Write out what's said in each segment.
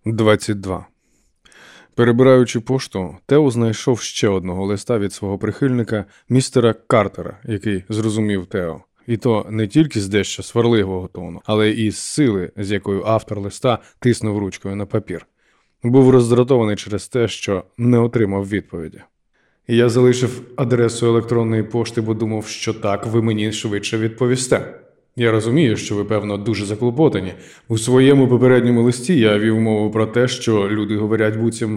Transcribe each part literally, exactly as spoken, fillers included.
двадцять два. Перебираючи пошту, Тео знайшов ще одного листа від свого прихильника, містера Картера, який зрозумів Тео. І то не тільки з дещо сварливого тону, але і з сили, з якою автор листа тиснув ручкою на папір. Був роздратований через те, що не отримав відповіді. Я залишив адресу електронної пошти, бо думав, що так ви мені швидше відповісте. Я розумію, що ви, певно, дуже заклопотані. У своєму попередньому листі я вів мову про те, що люди говорять, буцім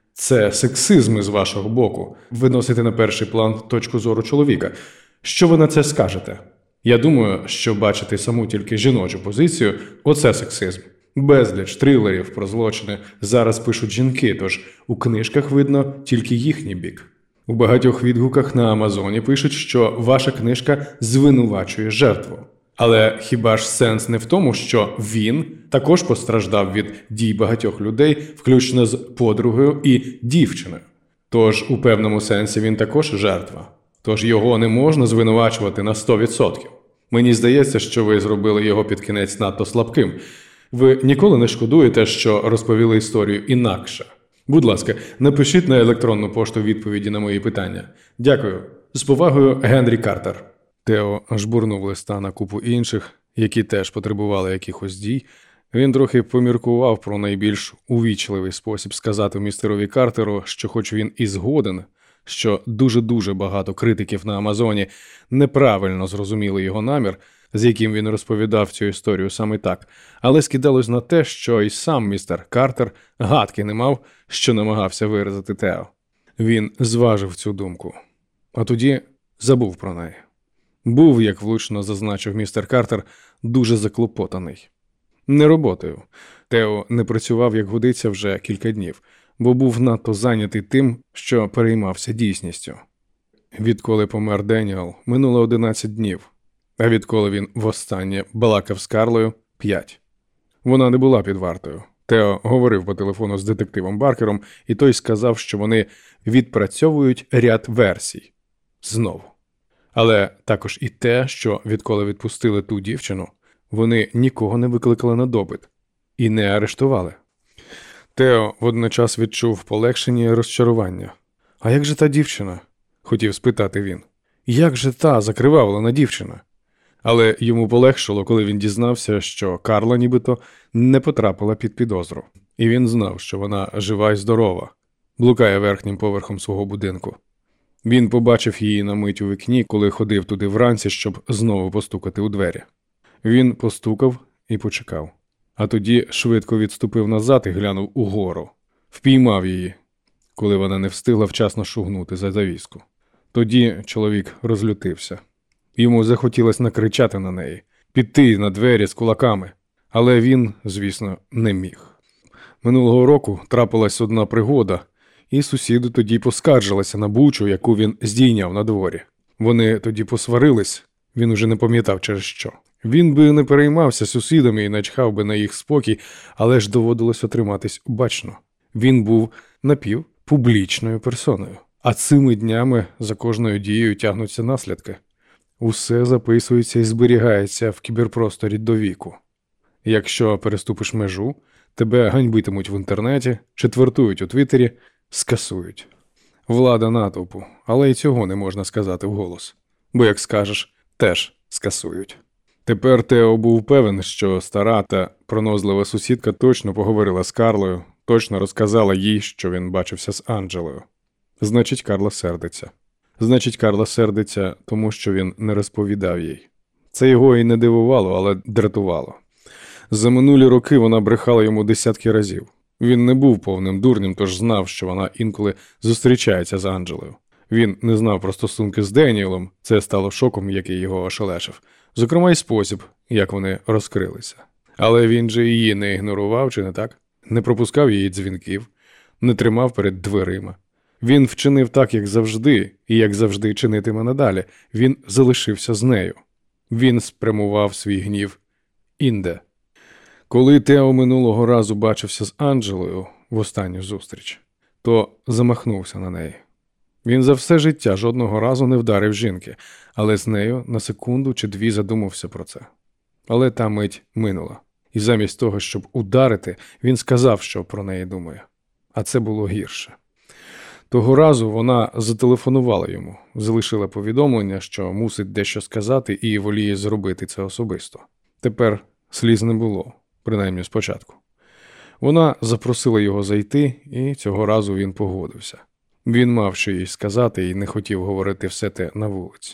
це сексизм з вашого боку. Виносите на перший план точку зору чоловіка. Що ви на це скажете? Я думаю, що бачити саму тільки жіночу позицію – оце сексизм. Безліч трилерів про злочини зараз пишуть жінки, тож у книжках видно тільки їхній бік. У багатьох відгуках на Амазоні пишуть, що ваша книжка звинувачує жертву. Але хіба ж сенс не в тому, що він також постраждав від дій багатьох людей, включно з подругою і дівчиною? Тож у певному сенсі він також жертва. Тож його не можна звинувачувати на сто відсотків. Мені здається, що ви зробили його під кінець надто слабким. Ви ніколи не шкодуєте, що розповіли історію інакше. Будь ласка, напишіть на електронну пошту відповіді на мої питання. Дякую. З повагою, Генрі Картер. Тео жбурнув листа на купу інших, які теж потребували якихось дій. Він трохи поміркував про найбільш увічливий спосіб сказати містерові Картеру, що хоч він і згоден, що дуже-дуже багато критиків на Амазоні неправильно зрозуміли його намір, з яким він розповідав цю історію саме так, але скидалось на те, що і сам містер Картер гадки не мав, що намагався виразити Тео. Він зважив цю думку, а тоді забув про неї. Був, як влучно зазначив містер Картер, дуже заклопотаний. Не роботою. Тео не працював, як годиться, вже кілька днів, бо був надто зайнятий тим, що переймався дійсністю. Відколи помер Деніел, минуло одинадцять днів, а відколи він востаннє балакав з Карлою – п'ять. Вона не була під вартою. Тео говорив по телефону з детективом Баркером, і той сказав, що вони відпрацьовують ряд версій. Знову. Але також і те, що відколи відпустили ту дівчину, вони нікого не викликали на допит і не арештували. Тео водночас відчув полегшення і розчарування. «А як же та дівчина?» – хотів спитати він. «Як же та закривавлена дівчина?» Але йому полегшило, коли він дізнався, що Карла нібито не потрапила під підозру. І він знав, що вона жива й здорова, блукає верхнім поверхом свого будинку. Він побачив її на мить у вікні, коли ходив туди вранці, щоб знову постукати у двері. Він постукав і почекав. А тоді швидко відступив назад і глянув угору. Впіймав її, коли вона не встигла вчасно шугнути за завіску. Тоді чоловік розлютився. Йому захотілося накричати на неї, піти на двері з кулаками. Але він, звісно, не міг. Минулого року трапилась одна пригода, і сусіди тоді поскаржилися на бучу, яку він здійняв на дворі. Вони тоді посварились, він уже не пам'ятав через що. Він би не переймався сусідами і начхав би на їх спокій, але ж доводилося триматись обачно. Він був напівпублічною персоною, а цими днями за кожною дією тягнуться наслідки. Усе записується і зберігається в кіберпросторі до віку. Якщо переступиш межу, тебе ганьбитимуть в інтернеті, четвертують у Твіттері, скасують. Влада натовпу, але й цього не можна сказати вголос. Бо, як скажеш, теж скасують. Тепер Тео був певен, що стара та пронозлива сусідка точно поговорила з Карлою, точно розказала їй, що він бачився з Анджелою. Значить, Карла сердиться. Значить, Карла сердиться, тому що він не розповідав їй. Це його і не дивувало, але дратувало. За минулі роки вона брехала йому десятки разів. Він не був повним дурнем, тож знав, що вона інколи зустрічається з Анджелою. Він не знав про стосунки з Деніелом, це стало шоком, який його ошелешив. Зокрема, й спосіб, як вони розкрилися. Але він же її не ігнорував, чи не так? Не пропускав її дзвінків, не тримав перед дверима. Він вчинив так, як завжди, і як завжди чинитиме надалі. Він залишився з нею. Він спрямував свій гнів інде. Коли Тео минулого разу бачився з Анджелою в останню зустріч, то замахнувся на неї. Він за все життя жодного разу не вдарив жінки, але з нею на секунду чи дві задумався про це. Але та мить минула. І замість того, щоб ударити, він сказав, що про неї думає. А це було гірше. Того разу вона зателефонувала йому, залишила повідомлення, що мусить дещо сказати і воліє зробити це особисто. Тепер сліз не було, принаймні спочатку. Вона запросила його зайти, і цього разу він погодився. Він мав що їй сказати і не хотів говорити все те на вулиці.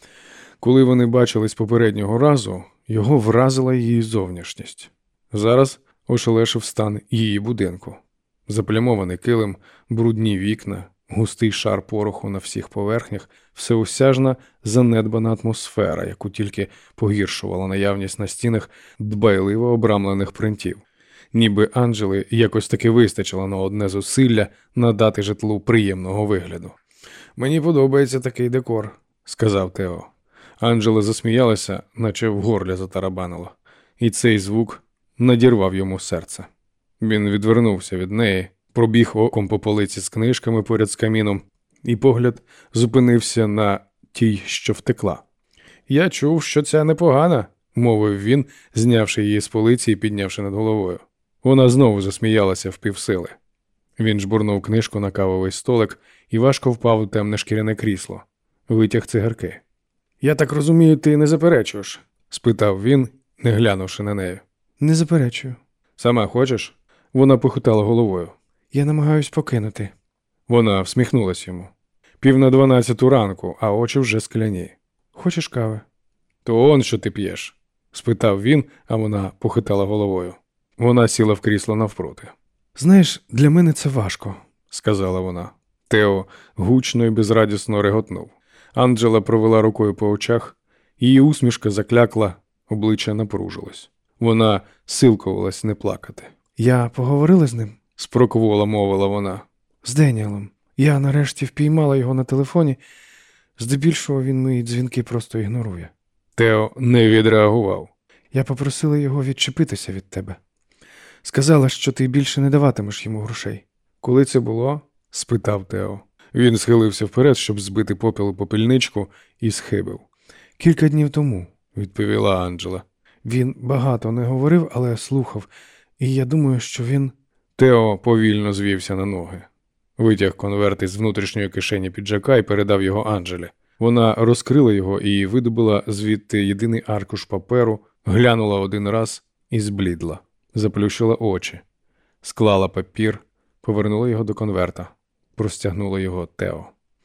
Коли вони бачились попереднього разу, його вразила її зовнішність. Зараз ошелешив стан її будинку. Заплямований килим, брудні вікна, густий шар пороху на всіх поверхнях, всеосяжна занедбана атмосфера, яку тільки погіршувала наявність на стінах дбайливо обрамлених принтів. Ніби Анджели якось таки вистачило на одне зусилля надати житлу приємного вигляду. «Мені подобається такий декор», – сказав Тео. Анджела засміялася, наче в горлі затарабанило. І цей звук надірвав йому серце. Він відвернувся від неї, пробіг оком по полиці з книжками поряд з каміном, і погляд зупинився на тій, що втекла. «Я чув, що ця непогана», – мовив він, знявши її з полиці і піднявши над головою. Вона знову засміялася впівсили. Він жбурнув книжку на кавовий столик і важко впав у темне шкіряне крісло. Витяг цигарки. «Я так розумію, ти не заперечуєш?» – спитав він, не глянувши на неї. «Не заперечую». «Сама хочеш?» Вона похитала головою. «Я намагаюсь покинути». Вона всміхнулась йому. Пів на дванадцяту ранку, а очі вже скляні. «Хочеш кави?» «То он що ти п'єш?» – спитав він, а вона похитала головою. Вона сіла в крісло навпроти. «Знаєш, для мене це важко», – сказала вона. Тео гучно і безрадісно реготнув. Анджела провела рукою по очах, її усмішка заклякла, обличчя напружилось. Вона силкувалась не плакати. «Я поговорила з ним?» – спроквола мовила вона. «З Деніелом. Я нарешті впіймала його на телефоні. Здебільшого він мої дзвінки просто ігнорує». Тео не відреагував. «Я попросила його відчепитися від тебе. Сказала, що ти більше не даватимеш йому грошей». «Коли це було?» – спитав Тео. Він схилився вперед, щоб збити попіл у попільничку, і схибив. «Кілька днів тому», – відповіла Анджела. «Він багато не говорив, але слухав, і я думаю, що він…» Тео повільно звівся на ноги. Витяг конверт із внутрішньої кишені піджака і передав його Анджелі. Вона розкрила його і видобула звідти єдиний аркуш паперу, глянула один раз і зблідла. Заплющила очі. Склала папір, повернула його до конверта. Простягнула його Тео.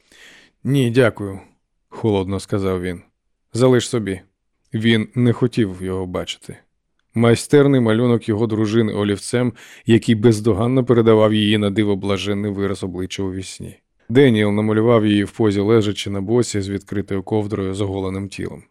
«Ні, дякую», – холодно сказав він. «Залиш собі». Він не хотів його бачити. Майстерний малюнок його дружини олівцем, який бездоганно передавав її на диво блаженний вираз обличчя у вісні. Деніел намалював її в позі лежачи на босі з відкритою ковдрою з оголеним тілом.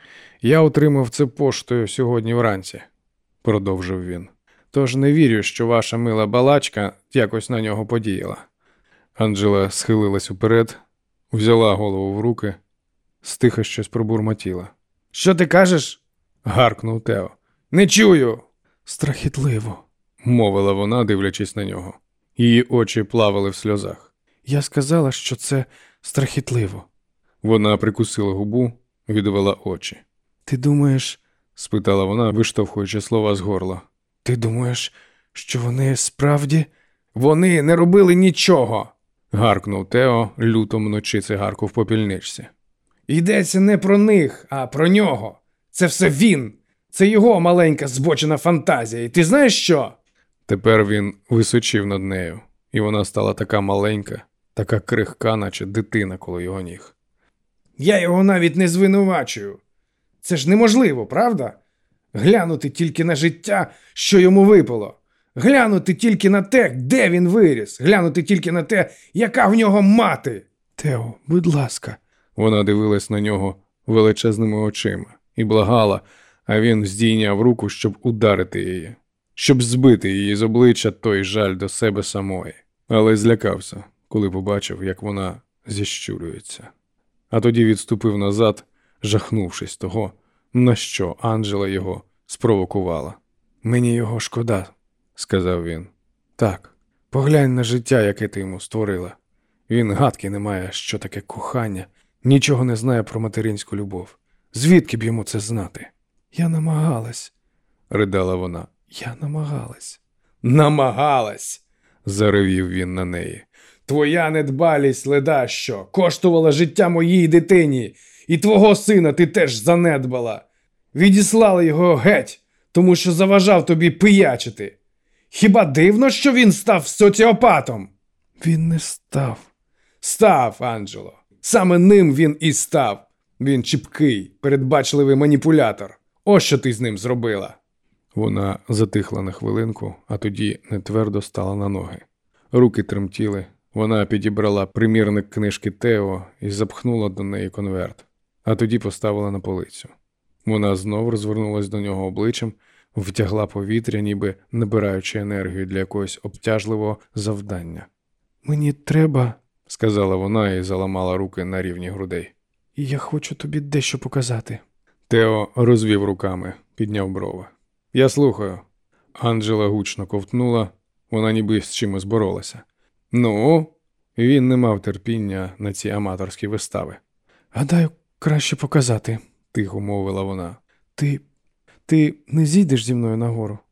«Я отримав це поштою сьогодні вранці», – продовжив він. «Тож не вірю, що ваша мила балачка якось на нього подіяла». Анджела схилилась уперед, взяла голову в руки, стиха щось пробурмотіла. «Що ти кажеш?» – гаркнув Тео. «Не чую!» «Страхітливо», – мовила вона, дивлячись на нього. Її очі плавали в сльозах. «Я сказала, що це страхітливо». Вона прикусила губу, відвела очі. «Ти думаєш?» – спитала вона, виштовхуючи слова з горла. «Ти думаєш, що вони справді…» «Вони не робили нічого!» – гаркнув Тео, люто мнучи цигарку в попільничці. «Йдеться не про них, а про нього. Це все він. Це його маленька збочена фантазія. І ти знаєш що?» Тепер він височив над нею, і вона стала така маленька, така крихка, наче дитина коло його ніг. «Я його навіть не звинувачую. Це ж неможливо, правда? Глянути тільки на життя, що йому випало. Глянути тільки на те, де він виріс. Глянути тільки на те, яка в нього мати». «Тео, будь ласка». Вона дивилась на нього величезними очима і благала, а він здійняв руку, щоб ударити її, щоб збити її з обличчя той жаль до себе самої. Але злякався, коли побачив, як вона зіщурюється. А тоді відступив назад, жахнувшись того, на що Анджела його спровокувала. «Мені його шкода», – сказав він. «Так, поглянь на життя, яке ти йому створила. Він гадки не має, що таке кохання, нічого не знає про материнську любов. Звідки б йому це знати?» «Я намагалась», – ридала вона. Я намагалась. Намагалась, заревів він на неї. Твоя недбалість, ледащо, коштувала життя моїй дитині, і твого сина ти теж занедбала. Відіслала його геть, тому що заважав тобі пиячити. Хіба дивно, що він став соціопатом? Він не став. Став, Анджело. Саме ним він і став. Він чіпкий, передбачливий маніпулятор. Ось що ти з ним зробила. Вона затихла на хвилинку, а тоді нетвердо стала на ноги. Руки тремтіли. Вона підібрала примірник книжки Тео і запхнула до неї конверт, а тоді поставила на полицю. Вона знов розвернулась до нього обличчям, втягла повітря, ніби набираючи енергію для якогось обтяжливого завдання. «Мені треба», – сказала вона і заламала руки на рівні грудей. «Я хочу тобі дещо показати». Тео розвів руками, підняв брови. «Я слухаю». Анджела гучно ковтнула, вона ніби з чимось боролася. «Ну?» Він не мав терпіння на ці аматорські вистави. «Гадаю, краще показати», – тихо мовила вона. «Ти... ти не зійдеш зі мною нагору?»